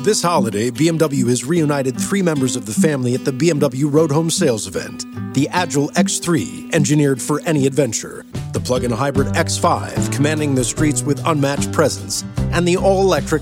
This holiday, BMW has reunited 3 members of the family at the BMW Road Home Sales event. The Agile X3, engineered for any adventure. The plug-in hybrid X5, commanding the streets with unmatched presence. And the all-electric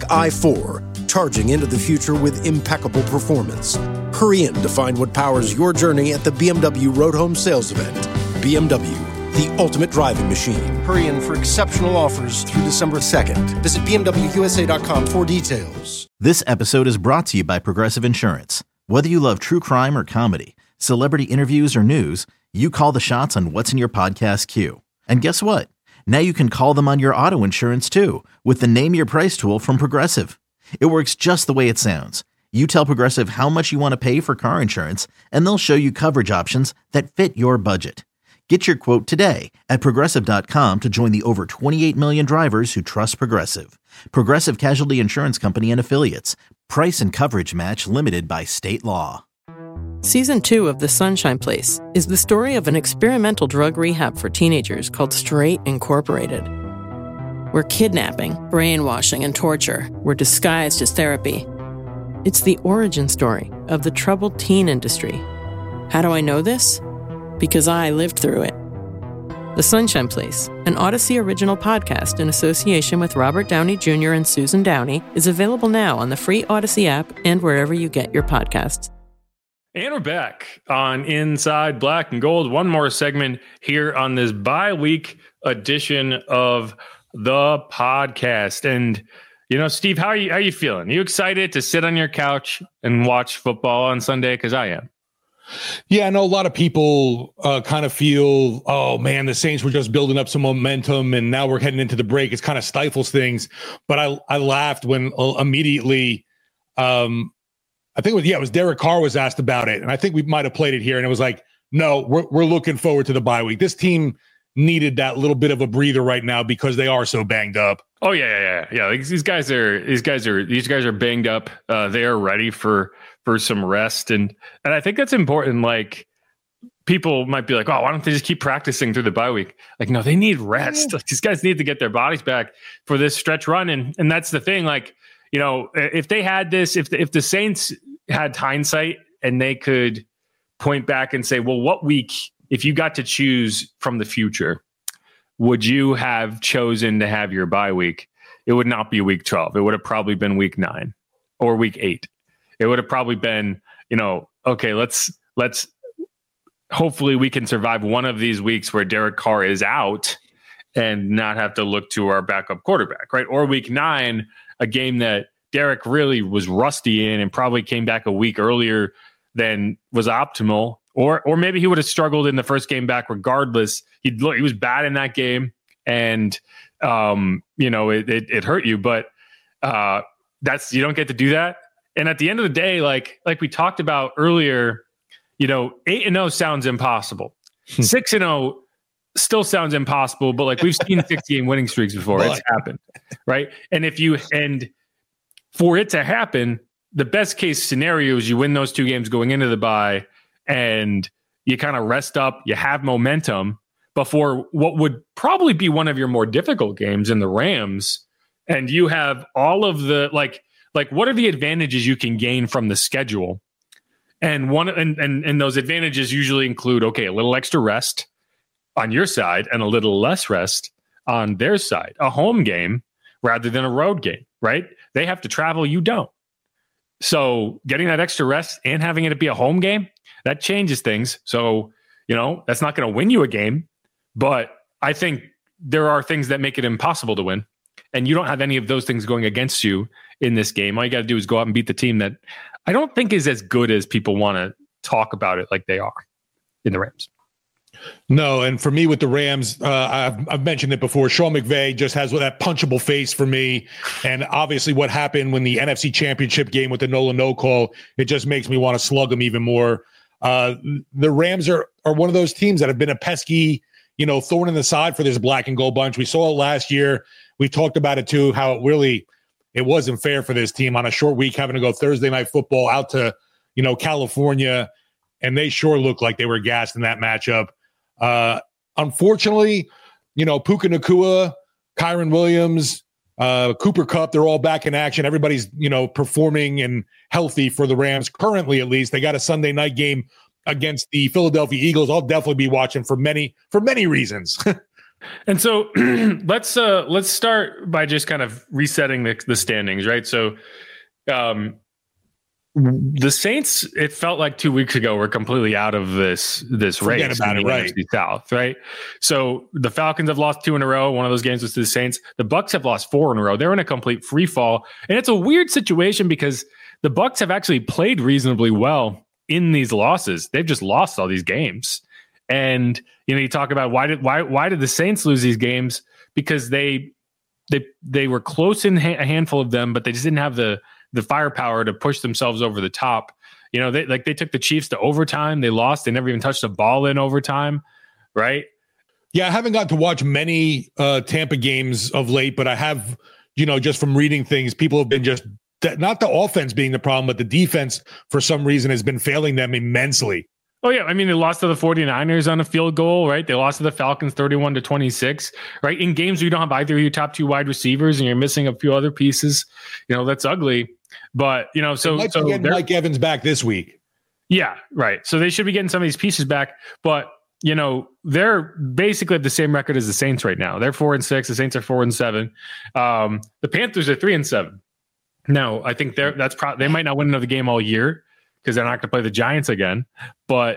i4, charging into the future with impeccable performance. Hurry in to find what powers your journey at the BMW Road Home Sales event. BMW, the ultimate driving machine. Hurry in for exceptional offers through December 2nd. Visit BMWUSA.com for details. This episode is brought to you by Progressive Insurance. Whether you love true crime or comedy, celebrity interviews or news, you call the shots on what's in your podcast queue. And guess what? Now you can call them on your auto insurance too with the Name Your Price tool from Progressive. It works just the way it sounds. You tell Progressive how much you want to pay for car insurance, and they'll show you coverage options that fit your budget. Get your quote today at Progressive.com to join the over 28 million drivers who trust Progressive. Progressive Casualty Insurance Company and Affiliates. Price and coverage match limited by state law. Season 2 of The Sunshine Place is the story of an experimental drug rehab for teenagers called Straight Incorporated, where kidnapping, brainwashing, and torture were disguised as therapy. It's the origin story of the troubled teen industry. How do I know this? Because I lived through it. The Sunshine Place, an Odyssey original podcast in association with Robert Downey Jr. and Susan Downey, is available now on the free Odyssey app and wherever you get your podcasts. And we're back on Inside Black and Gold. One more segment here on this bye-week edition of the podcast. And, you know, Steve, how are you feeling? Are you excited to sit on your couch and watch football on Sunday? Because I am. Yeah, I know a lot of people kind of feel, oh, man, the Saints were just building up some momentum, and now we're heading into the break. It kind of stifles things. But I laughed when immediately, I think it was Derek Carr was asked about it, and I think we might have played it here, and it was like, no, we're looking forward to the bye week. This team needed that little bit of a breather right now because they are so banged up. Oh, yeah. Like, these guys are banged up. They are ready for some rest. And I think that's important. Like, people might be like, oh, why don't they just keep practicing through the bye week? Like, no, they need rest. Like, these guys need to get their bodies back for this stretch run. And that's the thing. Like, you know, if they had this, if the Saints had hindsight and they could point back and say, well, what week, if you got to choose from the future, would you have chosen to have your bye week? It would not be week 12. It would have probably been week 9 or week 8. It would have probably been, you know, okay, let's hopefully we can survive one of these weeks where Derek Carr is out and not have to look to our backup quarterback, right? Or week 9, a game that Derek really was rusty in and probably came back a week earlier than was optimal. Or maybe he would have struggled in the first game back regardless. He was bad in that game, and you know, it hurt you. But you don't get to do that. And at the end of the day, like we talked about earlier, you know, 8-0 sounds impossible. 6-0 still sounds impossible, but like we've seen 6-game winning streaks before. It's happened, right? And for it to happen, the best case scenario is you win those 2 games going into the bye, and you kind of rest up, you have momentum before what would probably be one of your more difficult games in the Rams. And you have all of the, like what are the advantages you can gain from the schedule? And and those advantages usually include, okay, a little extra rest on your side and a little less rest on their side, a home game rather than a road game, right? They have to travel, you don't. So getting that extra rest and having it be a home game, that changes things. So, you know, that's not going to win you a game, but I think there are things that make it impossible to win. And you don't have any of those things going against you in this game. All you got to do is go out and beat the team that I don't think is as good as people want to talk about it like they are in the Rams. No, and for me with the Rams, I've mentioned it before. Sean McVay just has that punchable face for me, and obviously what happened when the NFC Championship game with the no call, it just makes me want to slug him even more. The Rams are one of those teams that have been a pesky, you know, thorn in the side for this black and gold bunch. We saw it last year. We talked about it too, how it wasn't fair for this team on a short week having to go Thursday night football out to, you know, California, and they sure looked like they were gassed in that matchup. Unfortunately, you know, Puka Nacua, Kyron Williams, Cooper Kupp, they're all back in action. Everybody's, performing and healthy for the Rams currently, at least. They got a Sunday night game against the Philadelphia Eagles. I'll definitely be watching for many reasons. And so let's start by just kind of resetting the standings, right? So the Saints, it felt like 2 weeks ago, were completely out of this race about it, right? NFC South, right? So the Falcons have lost 2 in a row. One of those games was to the Saints. The Bucs have lost 4 in a row. They're in a complete free fall, and it's a weird situation because the Bucs have actually played reasonably well in these losses. They've just lost all these games, and you talk about why did the Saints lose these games? Because they were close in a handful of them, but they just didn't have the firepower to push themselves over the top. They took the Chiefs to overtime. They lost. They never even touched a ball in overtime, right? Yeah, I haven't gotten to watch many Tampa games of late, but I have, just from reading things, people have been just, not the offense being the problem, but the defense, for some reason, has been failing them immensely. Oh, yeah. I mean, they lost to the 49ers on a field goal, right? They lost to the Falcons 31-26, right? In games where you don't have either of your top 2 wide receivers and you're missing a few other pieces, that's ugly. But, so getting Mike Evans back this week. Yeah, right. So they should be getting some of these pieces back. But, they're basically at the same record as the Saints right now. They're 4-6. The Saints are 4-7. The Panthers are 3-7. Now, I think they might not win another game all year, because they're not going to play the Giants again. But,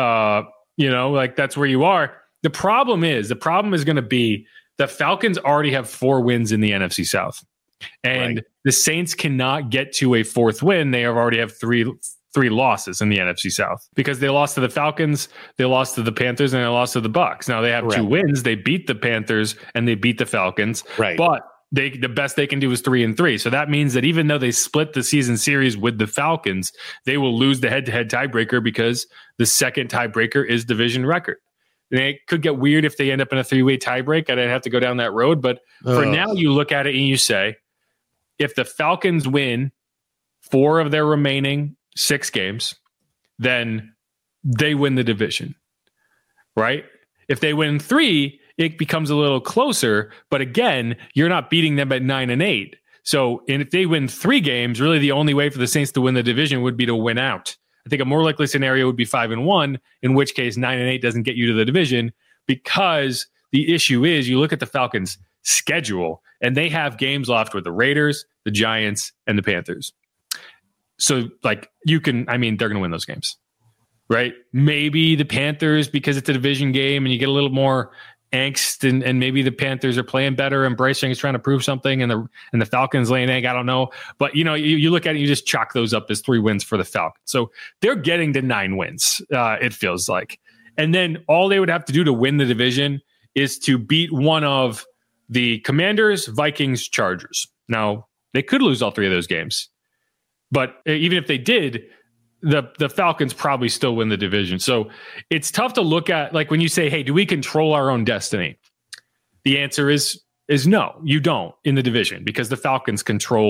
that's where you are. The problem is going to be the Falcons already have 4 wins in the NFC South. And right. The Saints cannot get to a 4th win. They already have three losses in the NFC South, because they lost to the Falcons, they lost to the Panthers, and they lost to the Bucs. Now they have right. 2 wins. They beat the Panthers and they beat the Falcons. Right. But the best they can do is 3-3. So that means that even though they split the season series with the Falcons, they will lose the head-to-head tiebreaker, because the second tiebreaker is division record. And it could get weird if they end up in a 3-way tiebreak. I'd have to go down that road. But for now, you look at it and you say, if the Falcons win 4 of their remaining 6 games, then they win the division, right? If they win 3, it becomes a little closer, but again, you're not beating them at 9-8. So, and if they win 3 games, really the only way for the Saints to win the division would be to win out. I think a more likely scenario would be 5-1, in which case 9-8 doesn't get you to the division, because the issue is you look at the Falcons' schedule and they have games left with the Raiders, the Giants, and the Panthers. So they're going to win those games, right? Maybe the Panthers, because it's a division game and you get a little more angst, and maybe the Panthers are playing better and Bryce Young is trying to prove something, and the Falcons laying egg. I don't know. But, you look at it, you just chalk those up as 3 wins for the Falcons. So they're getting to 9 wins, it feels like. And then all they would have to do to win the division is to beat one of the Commanders, Vikings, Chargers. Now, they could lose all 3 of those games. But even if they did, the Falcons probably still win the division. So it's tough to look at, when you say, hey, do we control our own destiny? The answer is no, you don't in the division, because the Falcons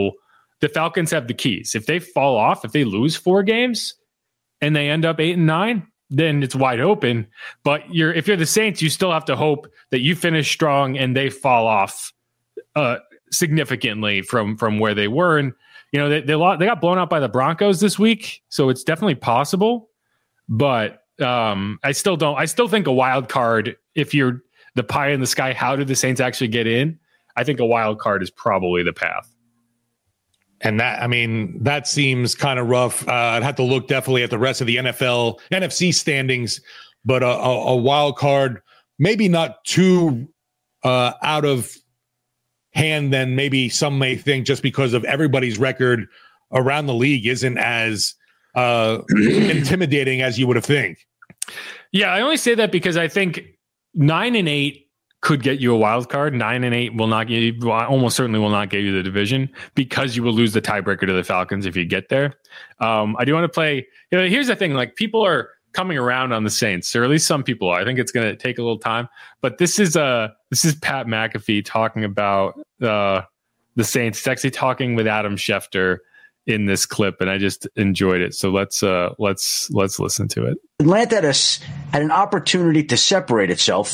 have the keys. If they fall off, if they lose 4 games and they end up 8-9, then it's wide open. But if you're the Saints, you still have to hope that you finish strong and they fall off significantly from where they were. And they got blown out by the Broncos this week, so it's definitely possible. But I still think a wild card, if you're the pie in the sky, how did the Saints actually get in? I think a wild card is probably the path. And that seems kind of rough. I'd have to look definitely at the rest of the NFC standings, but a wild card, maybe not too out of hand than maybe some may think, just because of everybody's record around the league isn't as intimidating as you would have think. Yeah, I only say that because I think 9-8 could get you a wild card. 9-8 will not get you, almost certainly will not get you the division, because you will lose the tiebreaker to the Falcons if you get there. I do want to play. Here's the thing: people are coming around on the Saints, or at least some people are. I think it's going to take a little time, but this is Pat McAfee talking about the Saints. It's actually talking with Adam Schefter in this clip, and I just enjoyed it. So let's listen to it. Atlanta had an opportunity to separate itself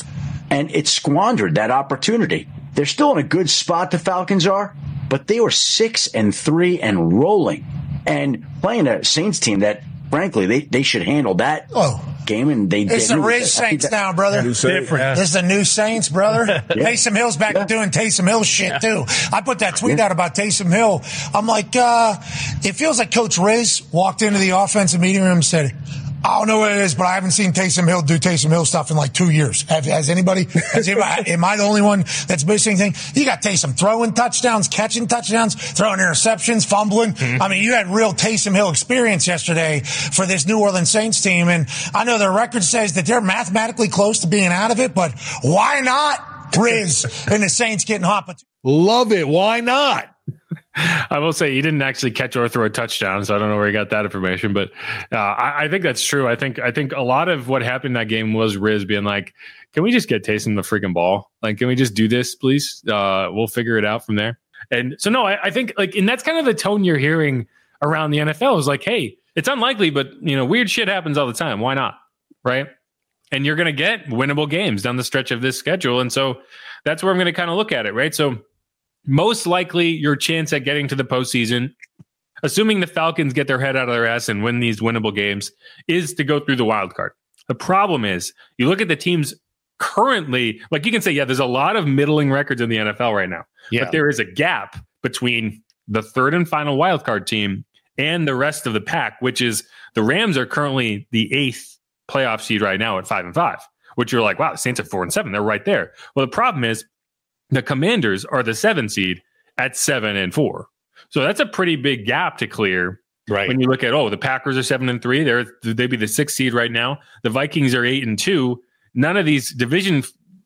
and it squandered that opportunity. They're still in a good spot, the Falcons are, but they were 6-3 and rolling, and playing a Saints team that, frankly, they should handle that game, and they didn't. It's the Riz Saints now, brother. Different. This is the new Saints, brother. Taysom Hill's back to doing Taysom Hill shit, too. I put that tweet out about Taysom Hill. I'm like, it feels like Coach Riz walked into the offensive meeting room and said, I don't know what it is, but I haven't seen Taysom Hill do Taysom Hill stuff in like 2 years. Has anybody? Am I the only one that's missing anything? You got Taysom throwing touchdowns, catching touchdowns, throwing interceptions, fumbling. Mm-hmm. I mean, you had real Taysom Hill experience yesterday for this New Orleans Saints team. And I know their record says that they're mathematically close to being out of it, but why not Riz and the Saints getting hot? But love it. Why not? I will say he didn't actually catch or throw a touchdown, so I don't know where he got that information. But I think that's true. I think a lot of what happened in that game was Riz being like, "Can we just get Taysom the freaking ball? Like, can we just do this, please? We'll figure it out from there." And so, no, I think and that's kind of the tone you're hearing around the NFL is like, "Hey, it's unlikely, but weird shit happens all the time. Why not? Right?" And you're going to get winnable games down the stretch of this schedule, and so that's where I'm going to kind of look at it, right? So, most likely your chance at getting to the postseason, assuming the Falcons get their head out of their ass and win these winnable games, is to go through the wild card. The problem is you look at the teams currently, like you can say, yeah, there's a lot of middling records in the NFL right now, but there is a gap between the third and final wild card team and the rest of the pack, which is the Rams are currently the 8th playoff seed right now at 5-5, which you're like, wow, the Saints are 4-7. They're right there. Well, the problem is, the Commanders are the 7th seed at 7-4. So that's a pretty big gap to clear. Right. When you look at, the Packers are 7-3. They'd be the 6th seed right now. The Vikings are 8-2. None of these division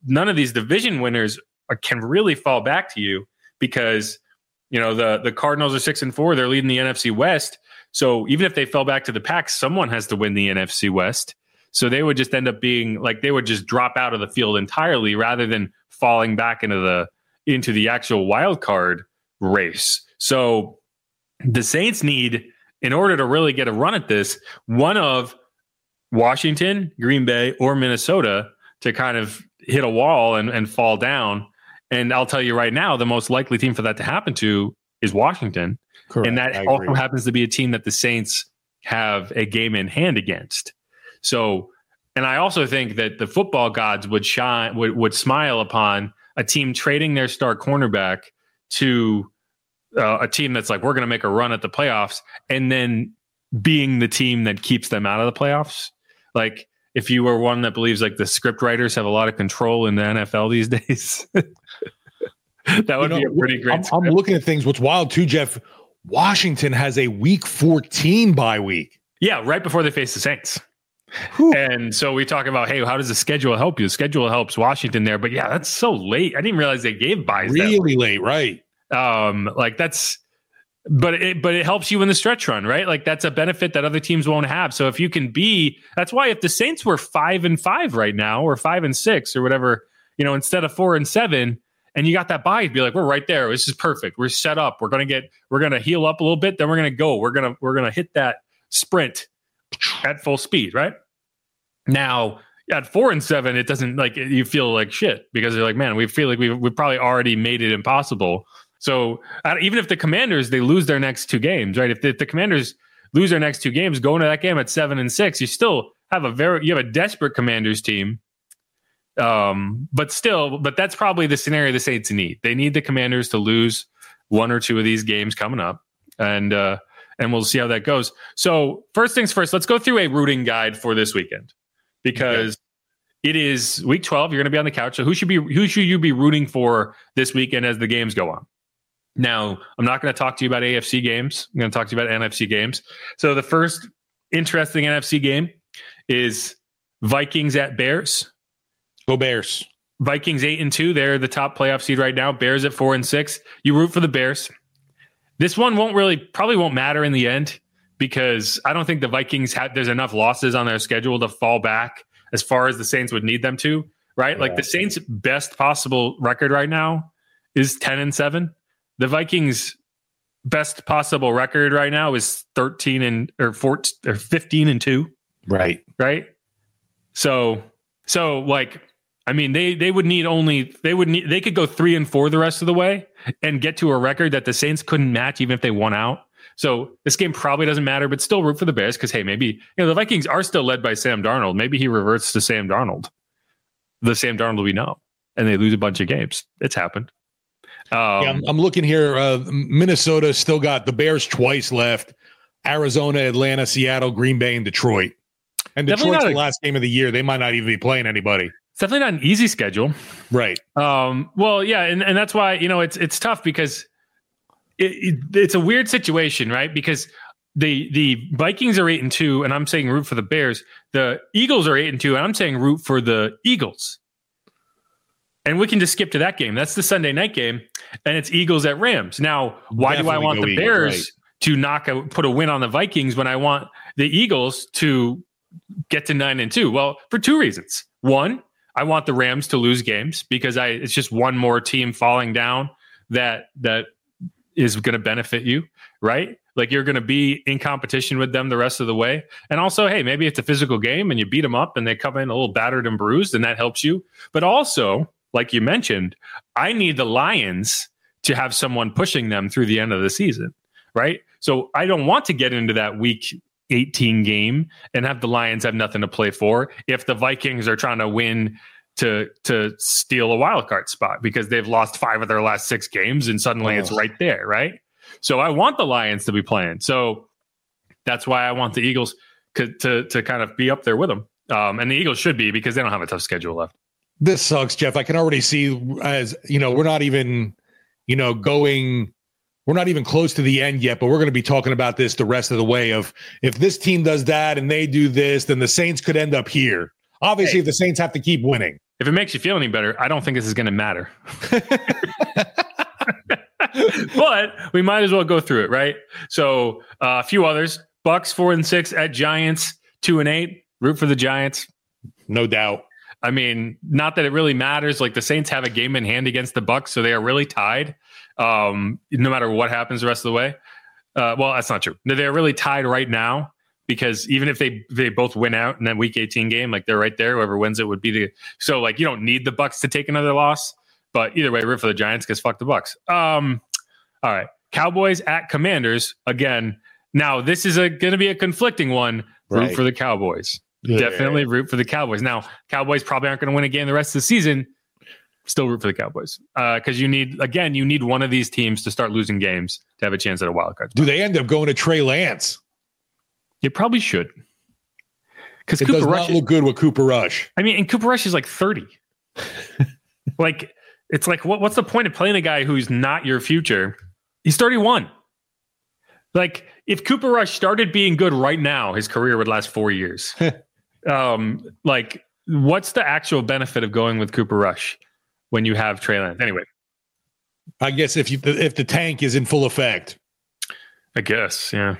winners can really fall back to you because, the Cardinals are 6-4. They're leading the NFC West. So even if they fell back to the pack, someone has to win the NFC West. So they would just end up being like, they would just drop out of the field entirely rather than falling back into the actual wild card race. So the Saints need, in order to really get a run at this, one of Washington, Green Bay, or Minnesota to kind of hit a wall and fall down. And I'll tell you right now, the most likely team for that to happen to is Washington. Correct. And that also happens to be a team that the Saints have a game in hand against. So, and I also think that the football gods would smile upon a team trading their star cornerback to a team that's like, we're going to make a run at the playoffs, and then being the team that keeps them out of the playoffs. Like, if you were one that believes like the script writers have a lot of control in the NFL these days, that would be a pretty great I'm looking at things. What's wild too, Jeff, Washington has a week 14 bye week. Yeah, right before they face the Saints. And so we talk about, hey, how does the schedule help you? The schedule helps Washington there, but yeah, that's so late. I didn't realize they gave buys really late, right? But it helps you in the stretch run, right? Like that's a benefit that other teams won't have. So if you can that's why if the Saints were 5-5 right now, or 5-6 or whatever, instead of 4-7, and you got that bye, you'd be like, we're right there. This is perfect. We're set up. We're gonna heal up a little bit, then we're gonna go. We're gonna hit that sprint at full speed, right? Now at 4-7, it doesn't, like, you feel like shit because you're like, man, we feel like we've probably already made it impossible. So even if the Commanders, they lose their next 2 games, right? If the Commanders lose their next 2 games, going to that game at 7-6, you still have a desperate Commanders team. But that's probably the scenario the Saints need. They need the Commanders to lose 1 or 2 of these games coming up, and we'll see how that goes. So first things first, let's go through a rooting guide for this weekend, because it is week 12. You're going to be on the couch. So who should you be rooting for this weekend as the games go on? Now, I'm not going to talk to you about AFC games. I'm going to talk to you about NFC games. So the first interesting NFC game is Vikings at Bears. Go Bears. Vikings 8-2. They're the top playoff seed right now. Bears at 4-6. You root for the Bears. This one probably won't matter in the end, because I don't think the Vikings there's enough losses on their schedule to fall back as far as the Saints would need them to, right? Yeah. Like the Saints' best possible record right now is 10-7. The Vikings' best possible record right now is 15-2. Right. Right. So like, I mean, they could go 3-4 the rest of the way and get to a record that the Saints couldn't match even if they won out. So this game probably doesn't matter, but still root for the Bears because, hey, maybe the Vikings are still led by Sam Darnold. Maybe he reverts to Sam Darnold, the Sam Darnold we know, and they lose a bunch of games. It's happened. I'm looking here. Minnesota still got the Bears twice left. Arizona, Atlanta, Seattle, Green Bay, and Detroit. And Detroit's the last game of the year. They might not even be playing anybody. It's definitely not an easy schedule. Right. Well, yeah, and that's why, it's tough because it's a weird situation, right? Because the Vikings are 8-2, and I'm saying root for the Bears. The Eagles are 8-2, and I'm saying root for the Eagles. And we can just skip to that game. That's the Sunday night game, and it's Eagles at Rams. Now, why do I want the Bears to put a win on the Vikings when I want the Eagles to get to 9-2? Well, for two reasons. One, I want the Rams to lose games because it's just one more team falling down that is going to benefit you, right? Like you're going to be in competition with them the rest of the way. And also, hey, maybe it's a physical game and you beat them up and they come in a little battered and bruised and that helps you. But also, like you mentioned, I need the Lions to have someone pushing them through the end of the season, right? So I don't want to get into that week 18 game and have the Lions have nothing to play for if the Vikings are trying to win to steal a wild card spot because they've lost 5 of their last 6 games and suddenly it's right there, right? So I want the Lions to be playing. So that's why I want the Eagles to kind of be up there with them. And the Eagles should be because they don't have a tough schedule left. This sucks, Jeff. I can already see as, we're not even, we're not even close to the end yet, but we're going to be talking about this the rest of the way of if this team does that and they do this, then the Saints could end up here. Obviously, if the Saints have to keep winning. If it makes you feel any better, I don't think this is going to matter. But we might as well go through it, right? So a few others. Bucks 4-6 at Giants 2-8. Root for the Giants. No doubt. I mean, not that it really matters. Like the Saints have a game in hand against the Bucks, so they are really tied. No matter what happens the rest of the way. Well, that's not true. They're really tied right now because even if they both win out in that Week 18 game, like they're right there. Whoever wins it would be so like you don't need the Bucks to take another loss. But either way, root for the Giants because fuck the Bucks. All right, Cowboys at Commanders again. Now this is going to be a conflicting one. Root for the Cowboys. Yeah. Definitely root for the Cowboys. Now, Cowboys probably aren't going to win a game the rest of the season. Still root for the Cowboys because you need one of these teams to start losing games to have a chance at a wild card spot. Do they end up going to Trey Lance? You probably should. Because it does not look good with Cooper Rush. I mean, and Cooper Rush is like 30. Like it's like what's the point of playing a guy who's not your future? He's 31. Like if Cooper Rush started being good right now, his career would last 4 years. Like what's the actual benefit of going with Cooper Rush when you have Trey Lance? Anyway, I guess if the tank is in full effect, I guess, yeah.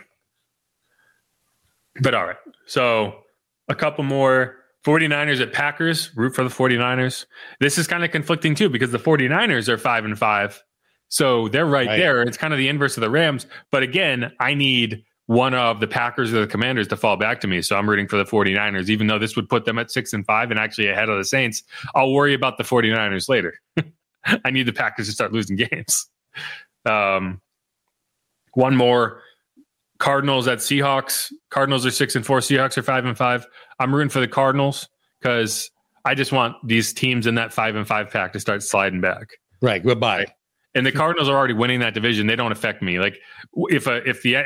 But all right, so a couple more. 49ers at Packers. Root for the 49ers. This is kind of conflicting too because the 49ers are 5-5. So they're right there. It's kind of the inverse of the Rams. But again, I need one of the Packers or the Commanders to fall back to me. So I'm rooting for the 49ers, even though this would put them at 6-5 and actually ahead of the Saints. I'll worry about the 49ers later. I need the Packers to start losing games. One more. Cardinals at Seahawks. Cardinals are 6-4. Seahawks are 5-5. I'm rooting for the Cardinals because I just want these teams in that 5-5 pack to start sliding back. Right. Goodbye. And the Cardinals are already winning that division. They don't affect me. Like if an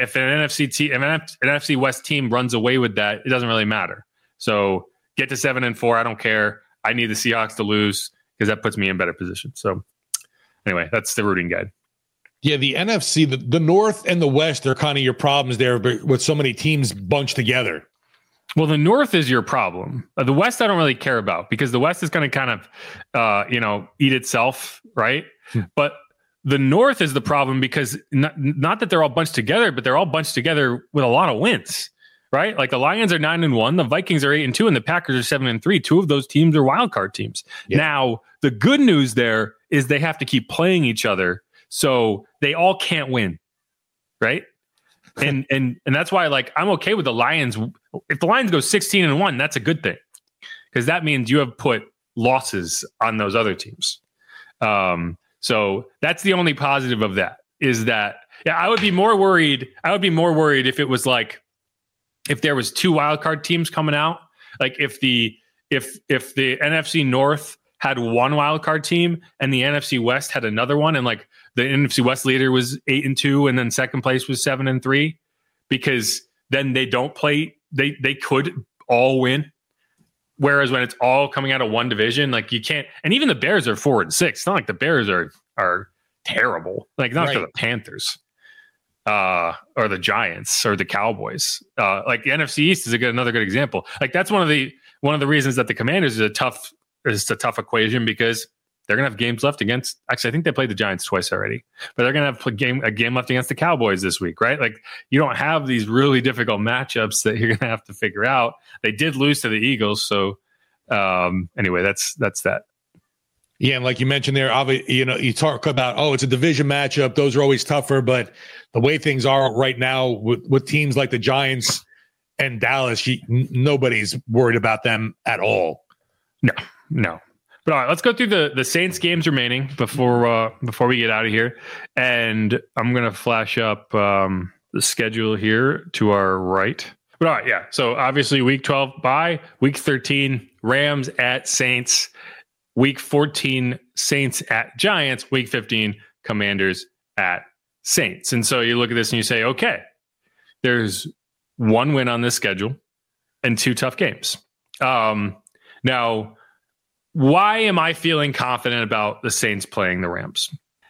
NFC West team runs away with that, it doesn't really matter. So get to 7-4. I don't care. I need the Seahawks to lose because that puts me in better position. So anyway, that's the rooting guide. Yeah, the NFC, the North and the West are kind of your problems there, but with so many teams bunched together. Well, the North is your problem. The West, I don't really care about because the West is going to kind of, eat itself, right? But the North is the problem because not that they're all bunched together, but they're all bunched together with a lot of wins, right? Like the Lions are 9-1, the Vikings are 8-2, and the Packers are 7-3. 2 of those teams are wildcard teams. Yeah. Now, the good news there is they have to keep playing each other. So they all can't win, right? And that's why, like, I'm okay with the Lions. If the Lions go 16-1, that's a good thing because that means you have put losses on those other teams. So that's the only positive of that, is that, yeah, I would be more worried if it was like, if there was 2 wildcard teams coming out, like if the NFC North had 1 wildcard team and the NFC West had another one, and like the NFC West leader was 8-2 and then second place was 7-3, because then they don't play, they could all win. Whereas when it's all coming out of one division, like you can't, and even the Bears are 4-6. It's not like the Bears are terrible. Like not for the Panthers, or the Giants or the Cowboys. Like the NFC East is another good example. Like that's one of the reasons that the Commanders is a tough equation, because they're gonna have games left against. Actually, I think they played the Giants twice already, but they're gonna have a game left against the Cowboys this week, right? Like you don't have these really difficult matchups that you're gonna have to figure out. They did lose to the Eagles, so anyway, that's that. Yeah, and like you mentioned there, obviously, you talk about, it's a division matchup; those are always tougher. But the way things are right now with teams like the Giants and Dallas, nobody's worried about them at all. No. But all right, let's go through the Saints games remaining before we get out of here. And I'm going to flash up the schedule here to our right. But all right, yeah. So obviously week 12 bye, week 13 Rams at Saints, week 14 Saints at Giants, week 15 Commanders at Saints. And so you look at this and you say, okay, there's 1 win on this schedule and 2 tough games. Now, why am I feeling confident about the Saints playing the Rams?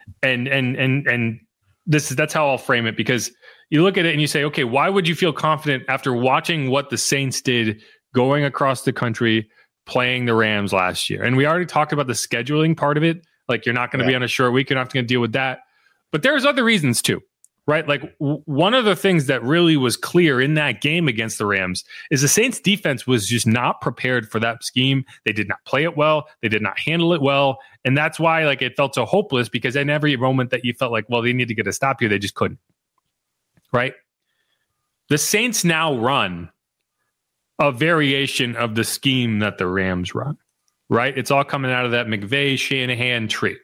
And that's how I'll frame it, because you look at it and you say, okay, why would you feel confident after watching what the Saints did going across the country playing the Rams last year? And we already talked about the scheduling part of it. Like you're not going to be on a short week. You're not going to deal with that. But there's other reasons too, right? Like one of the things that really was clear in that game against the Rams is the Saints defense was just not prepared for that scheme. They did not play it well. They did not handle it well. And that's why like it felt so hopeless, because in every moment that you felt like, well, they need to get a stop here, they just couldn't, right? The Saints now run a variation of the scheme that the Rams run, right? It's all coming out of that McVay-Shanahan tree.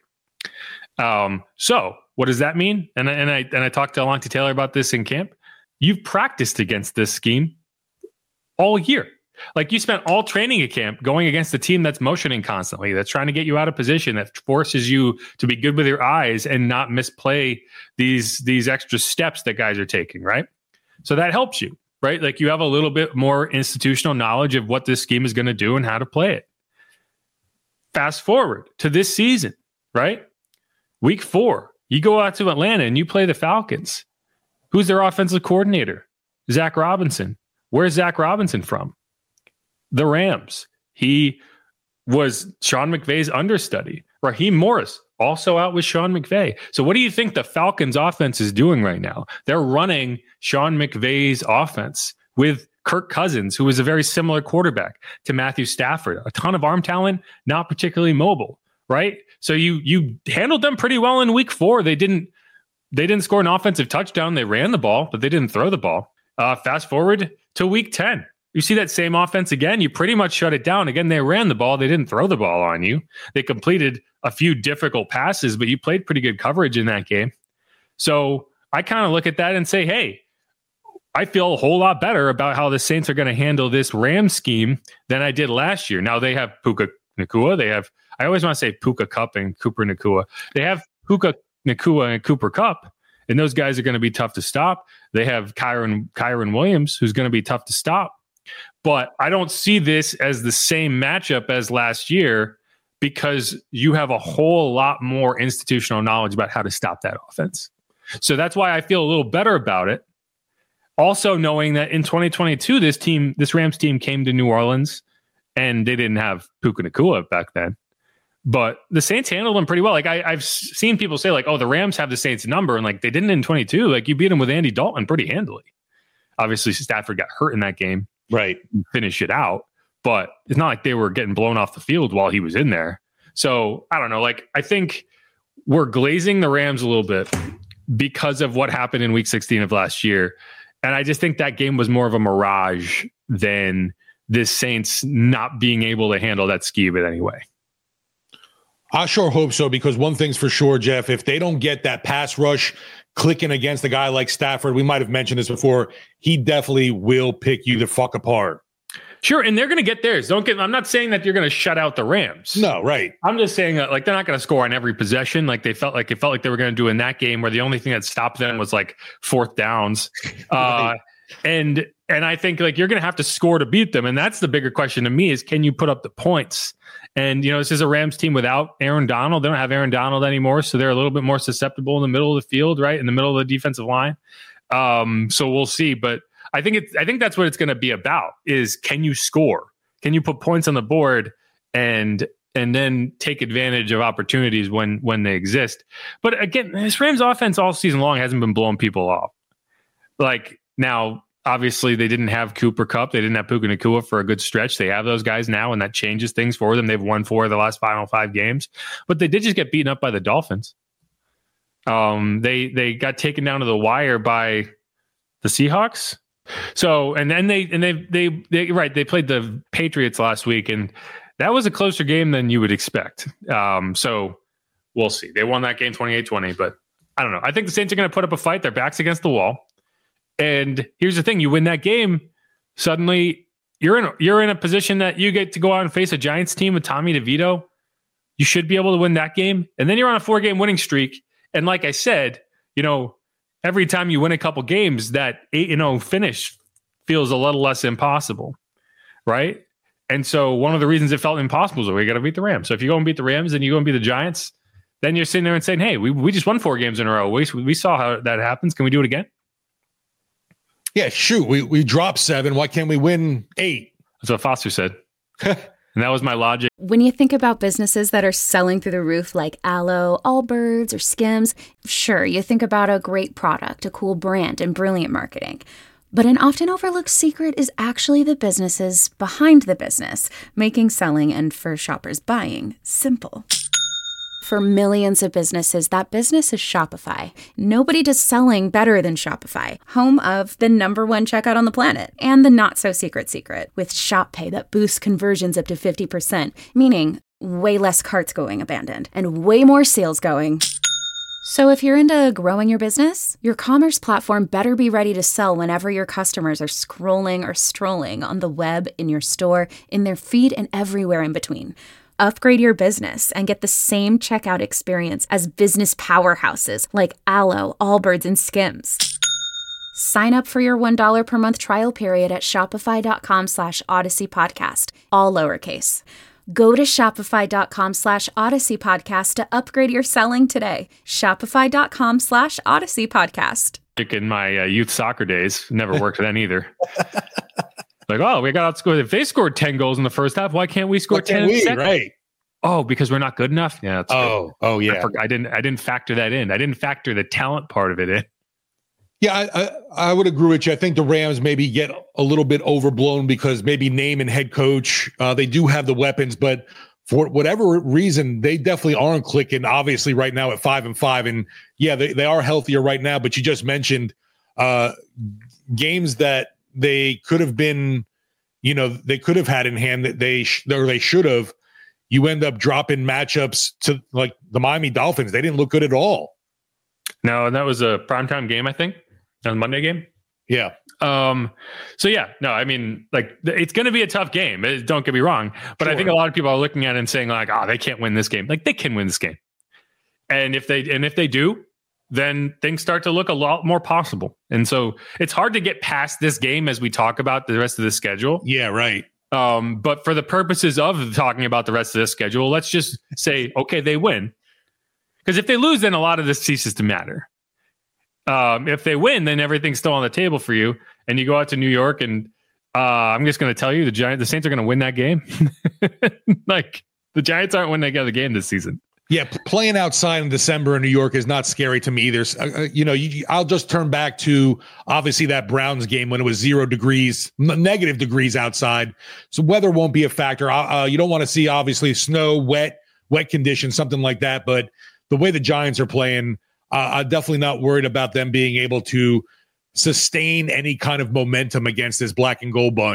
So what does that mean? And I talked to Alontae Taylor about this in camp. You've practiced against this scheme all year. Like you spent all training at camp going against a team that's motioning constantly, that's trying to get you out of position, that forces you to be good with your eyes and not misplay these extra steps that guys are taking, right? So that helps you, right? Like you have a little bit more institutional knowledge of what this scheme is going to do and how to play it. Fast forward to this season, right? Week 4, you go out to Atlanta and you play the Falcons. Who's their offensive coordinator? Zach Robinson. Where's Zach Robinson from? The Rams. He was Sean McVay's understudy. Raheem Morris, also out with Sean McVay. So what do you think the Falcons offense is doing right now? They're running Sean McVay's offense with Kirk Cousins, who is a very similar quarterback to Matthew Stafford. A ton of arm talent, not particularly mobile, right? So you handled them pretty well in week 4. They didn't score an offensive touchdown. They ran the ball, but they didn't throw the ball. Fast forward to week 10. You see that same offense again. You pretty much shut it down. Again, they ran the ball. They didn't throw the ball on you. They completed a few difficult passes, but you played pretty good coverage in that game. So I kind of look at that and say, hey, I feel a whole lot better about how the Saints are going to handle this Rams scheme than I did last year. Now they have Puka Nacua. I always want to say Puka Kupp and Cooper Nacua. They have Puka Nacua and Cooper Kupp, and those guys are going to be tough to stop. They have Kyron Williams, who's going to be tough to stop. But I don't see this as the same matchup as last year, because you have a whole lot more institutional knowledge about how to stop that offense. So that's why I feel a little better about it. Also knowing that in 2022, this Rams team came to New Orleans and they didn't have Puka Nacua back then. But the Saints handled them pretty well. Like I've seen people say like, oh, the Rams have the Saints number. And like they didn't in 22. Like you beat them with Andy Dalton pretty handily. Obviously, Stafford got hurt in that game. Right. Finish it out. But it's not like they were getting blown off the field while he was in there. So I don't know. Like I think we're glazing the Rams a little bit because of what happened in week 16 of last year. And I just think that game was more of a mirage than this Saints not being able to handle that scheme in any way. I sure hope so, because one thing's for sure, Jeff, if they don't get that pass rush clicking against a guy like Stafford, we might have mentioned this before, he definitely will pick you the fuck apart. Sure, and they're going to get theirs. I'm not saying that you're going to shut out the Rams. No, right. I'm just saying that they're not going to score on every possession like it felt like they were going to do in that game, where the only thing that stopped them was fourth downs. Right. And I think you're going to have to score to beat them, and that's the bigger question to me is, can you put up the points? And this is a Rams team without Aaron Donald. They don't have Aaron Donald anymore, so they're a little bit more susceptible in the middle of the field, right in the middle of the defensive line. So we'll see, but I think that's what it's going to be about, is can you score? Can you put points on the board and then take advantage of opportunities when they exist? But again, this Rams offense all season long hasn't been blowing people off. Now, obviously, they didn't have Cooper Kupp. They didn't have Puka Nacua for a good stretch. They have those guys now, and that changes things for them. They've won 4 of the last final 5 games. But they did just get beaten up by the Dolphins. They got taken down to the wire by the Seahawks. So, and then they played the Patriots last week, and that was a closer game than you would expect. So we'll see. They won that game 28-20, but I don't know. I think the Saints are going to put up a fight. Their back's against the wall. And here's the thing: you win that game, suddenly you're in a position that you get to go out and face a Giants team with Tommy DeVito. You should be able to win that game, and then you're on a 4-game winning streak. And like I said, every time you win a couple games, that 8-0 finish feels a little less impossible, right? And so one of the reasons it felt impossible is that we got to beat the Rams. So if you go and beat the Rams and you go and beat the Giants, then you're sitting there and saying, "Hey, we just won 4 games in a row. We saw how that happens. Can we do it again?" Yeah, shoot. We dropped 7. Why can't we win 8? That's what Foster said. And that was my logic. When you think about businesses that are selling through the roof like Aloe, Allbirds, or Skims, sure, you think about a great product, a cool brand, and brilliant marketing. But an often overlooked secret is actually the businesses behind the business, making selling and for shoppers buying simple. For millions of businesses, that business is Shopify. Nobody does selling better than Shopify, home of the #1 checkout on the planet and the not-so-secret secret with Shop Pay that boosts conversions up to 50%, meaning way less carts going abandoned and way more sales going. So if you're into growing your business, your commerce platform better be ready to sell whenever your customers are scrolling or strolling on the web, in your store, in their feed, and everywhere in between. Upgrade your business and get the same checkout experience as business powerhouses like Aloe, Allbirds, and Skims. Sign up for your $1 per month trial period at shopify.com/Odyssey Podcast, all lowercase. Go to shopify.com/Odyssey Podcast to upgrade your selling today. Shopify.com/Odyssey Podcast. In my youth soccer days, never worked then either. Oh, we got outscored. If they scored 10 goals in the first half, why can't we score 10 in the second? Right. Oh, because we're not good enough? Yeah. That's good. Yeah. I didn't factor that in. I didn't factor the talent part of it in. Yeah, I would agree with you. I think the Rams maybe get a little bit overblown because maybe name and head coach, they do have the weapons, but for whatever reason, they definitely aren't clicking, obviously, right now at 5-5. And yeah, they are healthier right now, but you just mentioned games that they could have been, they could have had in hand that they should have. You end up dropping matchups to like the Miami Dolphins. They didn't look good at all. No, and that was a primetime game, I think, on Monday game. Yeah. So yeah, no, I mean, it's going to be a tough game. Don't get me wrong, but sure. I think a lot of people are looking at it and saying they can't win this game. They can win this game, and if they do, then things start to look a lot more possible. And so it's hard to get past this game as we talk about the rest of the schedule. Yeah, right. But for the purposes of talking about the rest of the schedule, let's just say, okay, they win. Because if they lose, then a lot of this ceases to matter. If they win, then everything's still on the table for you. And you go out to New York, and I'm just going to tell you, the Saints are going to win that game. The Giants aren't winning the game this season. Yeah, playing outside in December in New York is not scary to me either. I'll just turn back to obviously that Browns game when it was 0 degrees, negative degrees outside. So weather won't be a factor. You don't want to see obviously snow, wet conditions, something like that. But the way the Giants are playing, I'm definitely not worried about them being able to sustain any kind of momentum against this black and gold bunch.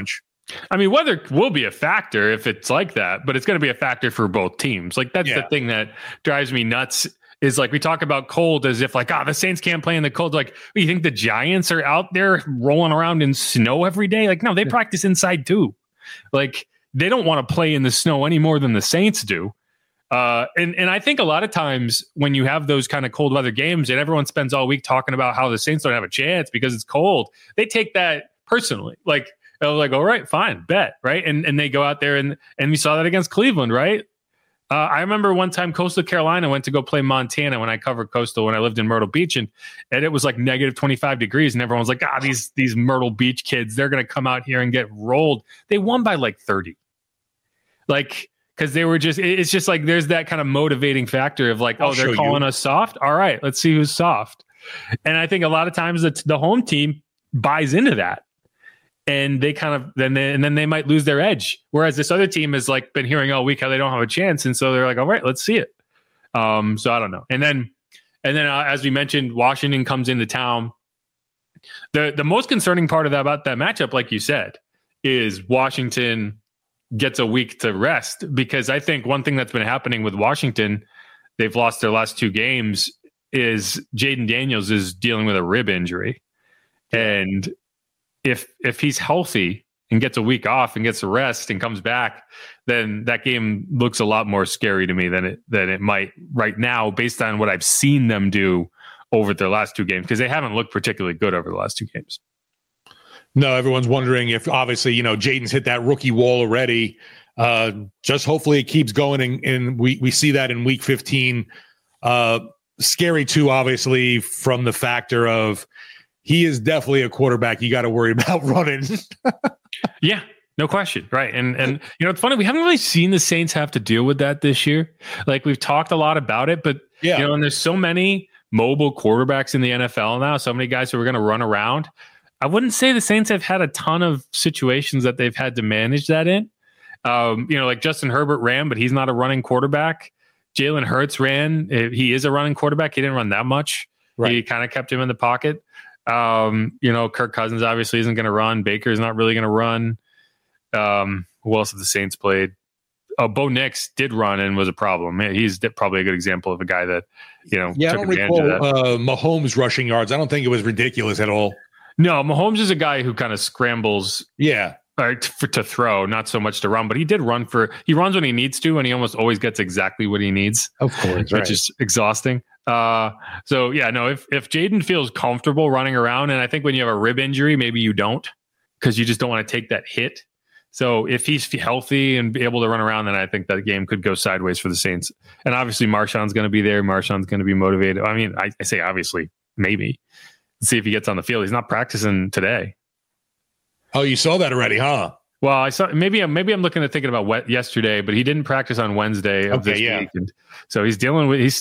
I mean, weather will be a factor if it's like that, but it's going to be a factor for both teams. Like that's the thing that drives me nuts is like we talk about cold as if like, the Saints can't play in the cold. Like, you think the Giants are out there rolling around in snow every day? Like, no, they practice inside too. Like, they don't want to play in the snow any more than the Saints do. And I think a lot of times when you have those kind of cold weather games and everyone spends all week talking about how the Saints don't have a chance because it's cold, they take that personally. Like, they're like, all right, fine, bet, right? And they go out there and we saw that against Cleveland, right? I remember one time Coastal Carolina went to go play Montana when I covered Coastal when I lived in Myrtle Beach, and it was like negative 25 degrees, and everyone was like, these Myrtle Beach kids, they're going to come out here and get rolled. They won by like 30. Like, because they were just, it's just like there's that kind of motivating factor of like, they're calling us soft. All right, let's see who's soft. And I think a lot of times the home team buys into that. And they kind of then they might lose their edge. Whereas this other team has like been hearing all week how they don't have a chance, and so they're like, all right, let's see it. So I don't know. And then as we mentioned, Washington comes into town. The most concerning part about that matchup, like you said, is Washington gets a week to rest, because I think one thing that's been happening with Washington, they've lost their last 2 games, is Jaden Daniels is dealing with a rib injury, and if he's healthy and gets a week off and gets a rest and comes back, then that game looks a lot more scary to me than it might right now, based on what I've seen them do over their last 2 games, because they haven't looked particularly good over the last 2 games. No, everyone's wondering if obviously, Jaden's hit that rookie wall already. Just hopefully it keeps going, and we see that in week 15. Scary too, obviously, from the factor of he is definitely a quarterback you got to worry about running. Yeah, no question. Right. And it's funny. We haven't really seen the Saints have to deal with that this year. Like, we've talked a lot about it, but, and there's so many mobile quarterbacks in the NFL now, so many guys who are going to run around. I wouldn't say the Saints have had a ton of situations that they've had to manage that in. Like Justin Herbert ran, but he's not a running quarterback. Jalen Hurts ran. He is a running quarterback. He didn't run that much. Right. He kind of kept him in the pocket. Kirk Cousins obviously isn't going to run. Baker's not really going to run. Who else have the Saints played? Bo Nix did run and was a problem. He's probably a good example of a guy that, I don't recall Mahomes rushing yards. I don't think it was ridiculous at all. No, Mahomes is a guy who kind of scrambles. Yeah. To throw, not so much to run, but he did run he runs when he needs to, and he almost always gets exactly what he needs. Of course, which is exhausting. If Jaden feels comfortable running around, and I think when you have a rib injury, maybe you don't, because you just don't want to take that hit. So if he's healthy and be able to run around, then I think that game could go sideways for the Saints. And obviously Marshawn's going to be there. Marshawn's going to be motivated. I mean, I say obviously, maybe. Let's see if he gets on the field. He's not practicing today. Oh, you saw that already, huh? Well, I saw maybe I'm thinking about yesterday, but he didn't practice on Wednesday of this week, and so he's dealing with.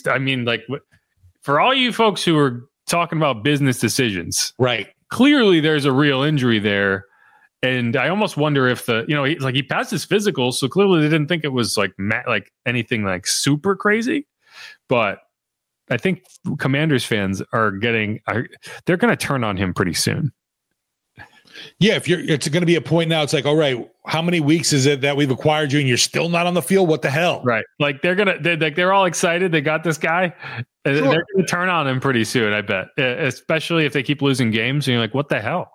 For all you folks who are talking about business decisions, right? Clearly, there's a real injury there, and I almost wonder if he passed his physical, so clearly they didn't think it was like anything like super crazy, but I think Commanders fans they're going to turn on him pretty soon. Yeah, it's going to be a point now. It's like, all right, how many weeks is it that we've acquired you and you're still not on the field? What the hell? Right. Like they're all excited. They got this guy. Sure. They're going to turn on him pretty soon, I bet, especially if they keep losing games. And you're like, what the hell?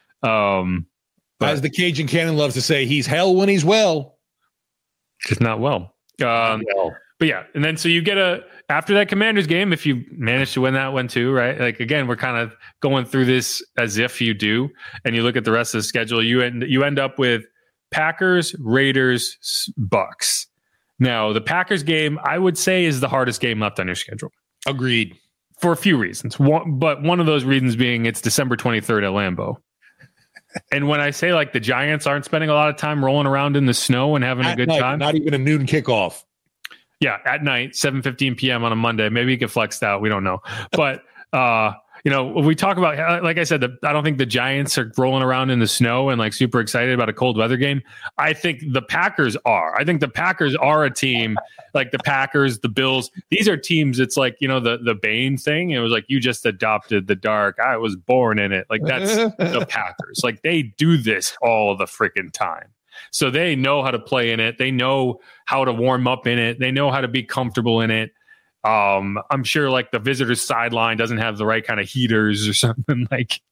As the Cajun Cannon loves to say, he's hell when he's well. Just not well. But yeah, and then so you get after that Commanders game, if you manage to win that one too, right? Like, again, we're kind of going through this as if you do, and you look at the rest of the schedule, you end up with Packers, Raiders, Bucks. Now, the Packers game, I would say, is the hardest game left on your schedule. Agreed. For a few reasons. But one of those reasons being it's December 23rd at Lambeau. And when I say like the Giants aren't spending a lot of time rolling around in the snow and having a good time. Not even a noon kickoff. Yeah, at night, 7:15 p.m. on a Monday. Maybe you get flexed out. We don't know. But we talk about, like I said, I don't think the Giants are rolling around in the snow and like super excited about a cold weather game. I think the Packers are. I think the Packers are a team like the Packers, the Bills. These are teams. It's like, the Bane thing. It was like, you just adopted the dark. I was born in it. Like that's the Packers. Like they do this all the freaking time. So they know how to play in it. They know how to warm up in it. They know how to be comfortable in it. I'm sure like the visitors sideline doesn't have the right kind of heaters or something like,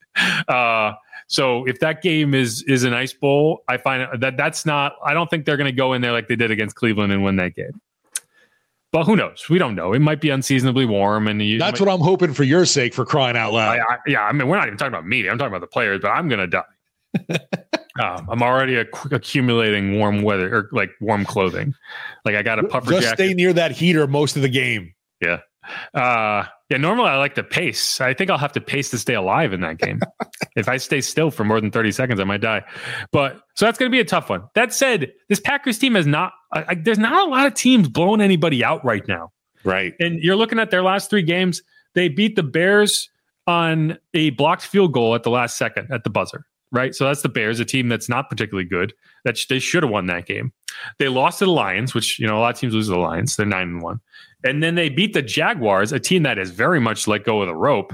so if that game is an ice bowl, I find that's not, I don't think they're going to go in there like they did against Cleveland and win that game, but who knows? We don't know. It might be unseasonably warm. And that's what I'm hoping for your sake, for crying out loud. I mean, we're not even talking about me. I'm talking about the players, but I'm going to die. I'm already accumulating warm weather or like warm clothing. Like I got a puffer jacket. Just stay near that heater most of the game. Yeah. Normally I like to pace. I think I'll have to pace to stay alive in that game. If I stay still for more than 30 seconds, I might die. But so that's going to be a tough one. That said, this Packers team has not, there's not a lot of teams blowing anybody out right now. Right. And you're looking at their last 3 games. They beat the Bears on a blocked field goal at the last second at the buzzer. Right. So that's the Bears, a team that's not particularly good. That they should have won that game. They lost to the Lions, which, a lot of teams lose to the Lions. They're 9-1. And then they beat the Jaguars, a team that is very much let go of the rope,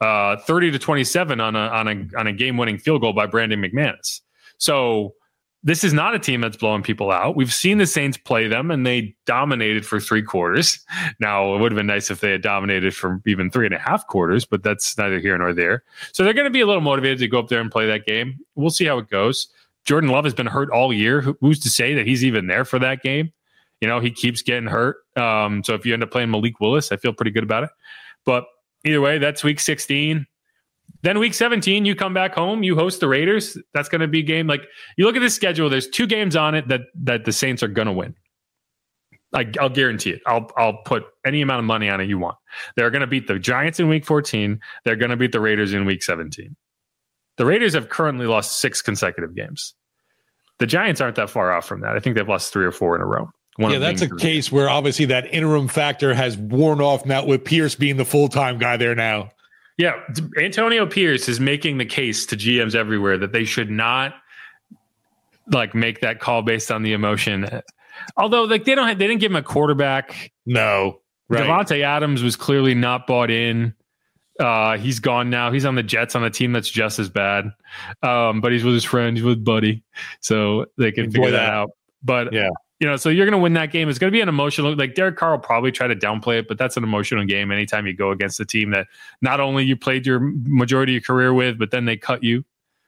30-27 on a game-winning field goal by Brandon McManus. So this is not a team that's blowing people out. We've seen the Saints play them, and they dominated for 3 quarters. Now, it would have been nice if they had dominated for even 3.5 quarters, but that's neither here nor there. So they're going to be a little motivated to go up there and play that game. We'll see how it goes. Jordan Love has been hurt all year. Who's to say that he's even there for that game? He keeps getting hurt. So if you end up playing Malik Willis, I feel pretty good about it. But either way, that's week 16. Then week 17, you come back home, you host the Raiders. That's going to be a game. Like you look at this schedule, there's 2 games on it that the Saints are going to win. I'll guarantee it. I'll put any amount of money on it you want. They're going to beat the Giants in week 14. They're going to beat the Raiders in week 17. The Raiders have currently lost 6 consecutive games. The Giants aren't that far off from that. I think they've lost 3 or 4 in a row. That's a case where obviously that interim factor has worn off now with Pierce being the full-time guy there now. Yeah, Antonio Pierce is making the case to GMs everywhere that they should not like make that call based on the emotion. Although like they didn't give him a quarterback. No. Right. Devontae Adams was clearly not bought in. He's gone now. He's on the Jets on a team that's just as bad. But he's with his friend, he's with Buddy. So they can figure that out. But yeah. So you're going to win that game. It's going to be an emotional, like Derek Carr will probably try to downplay it, but that's an emotional game anytime you go against a team that not only you played your majority of your career with, but then they cut you.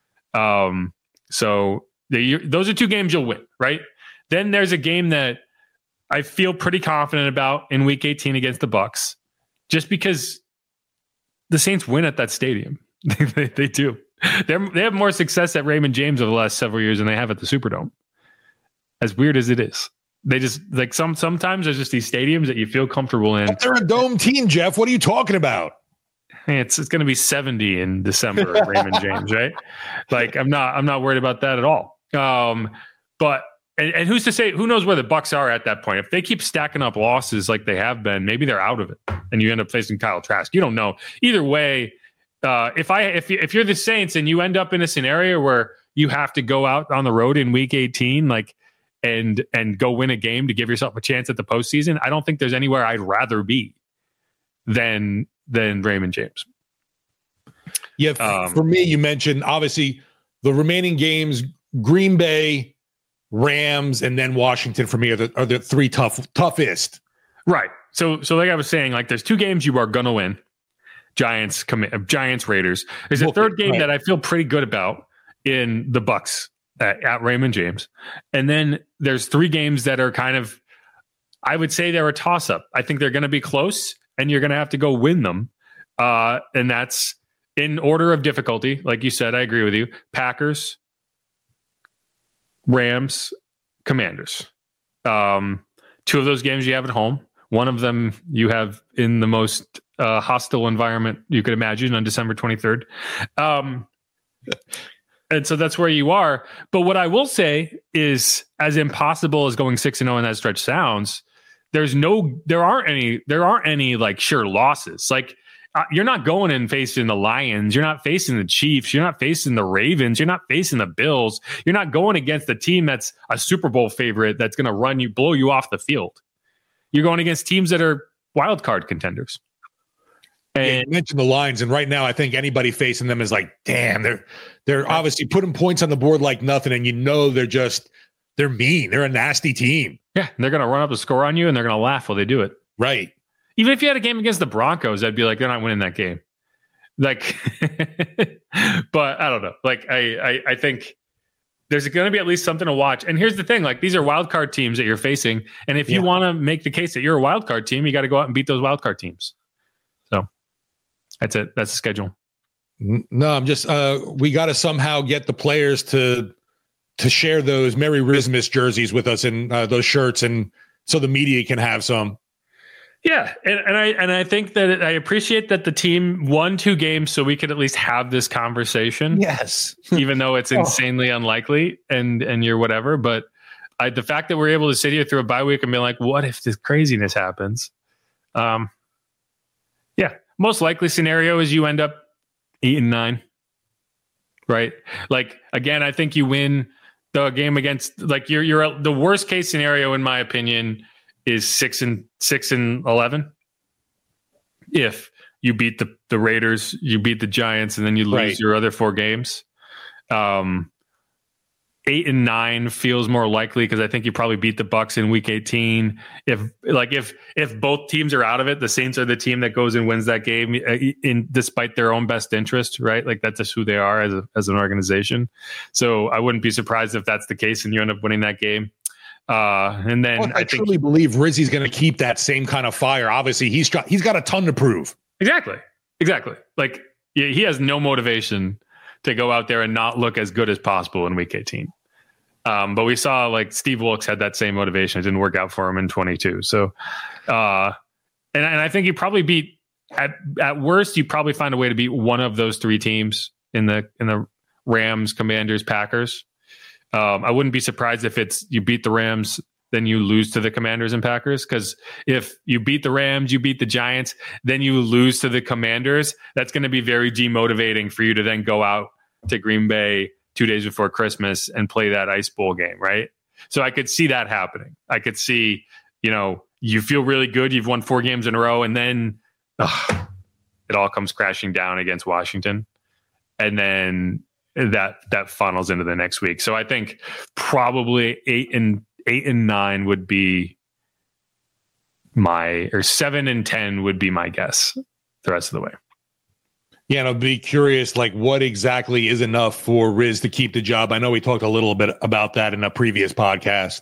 So those are 2 games you'll win, right? Then there's a game that I feel pretty confident about in week 18 against the Bucs, just because the Saints win at that stadium. They do. They have more success at Raymond James over the last several years than they have at the Superdome. As weird as it is, they just like sometimes there's just these stadiums that you feel comfortable in. But they're a dome team, Jeff. What are you talking about? It's going to be 70 in December at Raymond James, right? Like I'm not worried about that at all. But who's to say? Who knows where the Bucs are at that point? If they keep stacking up losses like they have been, maybe they're out of it, and you end up facing Kyle Trask. You don't know. Either way, if you're the Saints and you end up in a scenario where you have to go out on the road in week 18, like. And go win a game to give yourself a chance at the postseason. I don't think there's anywhere I'd rather be than Raymond James. Yeah, for me, you mentioned obviously the remaining games: Green Bay, Rams, and then Washington. For me, are the 3 toughest. Right. So like I was saying, like there's 2 games you are gonna win. Giants, Raiders. There's a third game that I feel pretty good about in the Bucs. At Raymond James. And then there's 3 games that are kind of, I would say they're a toss-up. I think they're going to be close, and you're going to have to go win them. And that's in order of difficulty. Like you said, I agree with you. Packers, Rams, Commanders. 2 of those games you have at home. One of them you have in the most hostile environment you could imagine on December 23rd. And so that's where you are. But what I will say is, as impossible as going 6-0 in that stretch sounds, there aren't any like sure losses. Like you're not going and facing the Lions. You're not facing the Chiefs. You're not facing the Ravens. You're not facing the Bills. You're not going against a team that's a Super Bowl favorite that's going to blow you off the field. You're going against teams that are wild card contenders. And you mentioned the Lions, and right now I think anybody facing them is like, damn, they're obviously putting points on the board like nothing, and they're mean. They're a nasty team. Yeah, they're going to run up the score on you, and they're going to laugh while they do it. Right. Even if you had a game against the Broncos, I'd be like, they're not winning that game. Like, but I don't know. Like, I think there's going to be at least something to watch. And here's the thing: like, these are wild card teams that you're facing, and if you want to make the case that you're a wild card team, you got to go out and beat those wild card teams. So that's it. That's the schedule. No, I'm just we got to somehow get the players to share those Merry Christmas jerseys with us and those shirts, and so the media can have some. Yeah, and I think that I appreciate that the team won 2 games so we could at least have this conversation. Yes, even though it's insanely unlikely and you're whatever. But the fact that we're able to sit here through a bye week and be like, what if this craziness happens? Yeah, most likely scenario is you end up 8-9, right? Like, again, I think you win the game against, like, you're the worst case scenario in my opinion is 6-11. If you beat the Raiders, you beat the Giants, and then you lose your other 4 games. 8-9 feels more likely because I think you probably beat the Bucs in Week 18. If both teams are out of it, the Saints are the team that goes and wins that game despite their own best interest, right? Like, that's just who they are as an organization. So I wouldn't be surprised if that's the case and you end up winning that game. And then I truly believe Rizzi's going to keep that same kind of fire. Obviously, he's got a ton to prove. Exactly. Like, he has no motivation to go out there and not look as good as possible in Week 18. But we saw, like, Steve Wilkes had that same motivation. It didn't work out for him in 22. So, and I think you probably beat at worst, you probably find a way to beat one of those 3 teams in the Rams, Commanders, Packers. I wouldn't be surprised if it's you beat the Rams, then you lose to the Commanders and Packers. Because if you beat the Rams, you beat the Giants, then you lose to the Commanders, that's going to be very demotivating for you to then go out to Green Bay 2 days before Christmas and play that Ice Bowl game, right? So I could see that happening. I could see, you feel really good. You've won 4 games in a row, and then it all comes crashing down against Washington. And then that funnels into the next week. So I think probably 8-9 would be or 7-10 would be my guess the rest of the way. Yeah, and I'll be curious, like, what exactly is enough for Riz to keep the job? I know we talked a little bit about that in a previous podcast.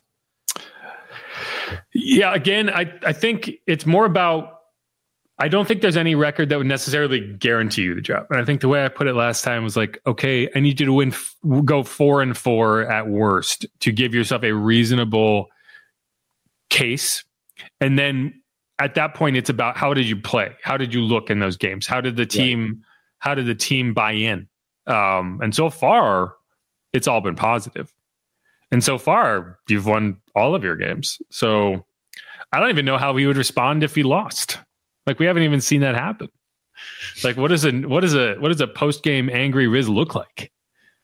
Yeah, again, I think it's more about, I don't think there's any record that would necessarily guarantee you the job. And I think the way I put it last time was like, okay, I need you to go 4-4 at worst to give yourself a reasonable case. And then at that point, it's about how did you play? How did you look in those games? How did the team buy in? And so far, it's all been positive. And so far, you've won all of your games. So I don't even know how he would respond if he lost. Like, we haven't even seen that happen. Like, what does a post-game angry Riz look like?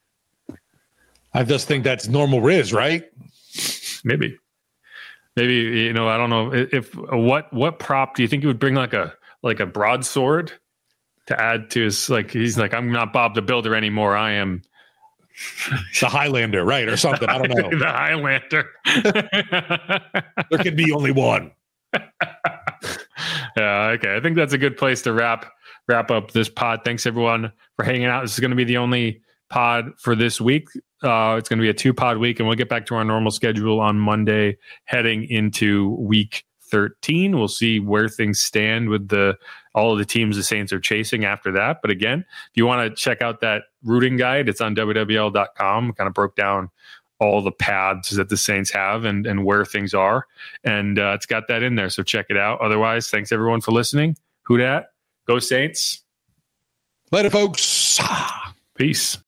I just think that's normal Riz, right? Maybe, I don't know if what prop do you think he would bring, like a broadsword to add to his, like, he's like, I'm not Bob the Builder anymore. I am the Highlander, right? Or something. I don't know. The Highlander. There can be only one. Yeah, okay. I think that's a good place to wrap up this pod. Thanks everyone for hanging out. This is going to be the only pod for this week. It's going to be a 2-pod week, and we'll get back to our normal schedule on Monday, heading into week 13. We'll see where things stand with all of the teams the Saints are chasing after that. But again, if you want to check out that rooting guide, it's on WWL.com. Kind of broke down all the paths that the Saints have and where things are. And it's got that in there. So check it out. Otherwise, thanks everyone for listening. Who dat? Go Saints. Later, folks. Peace.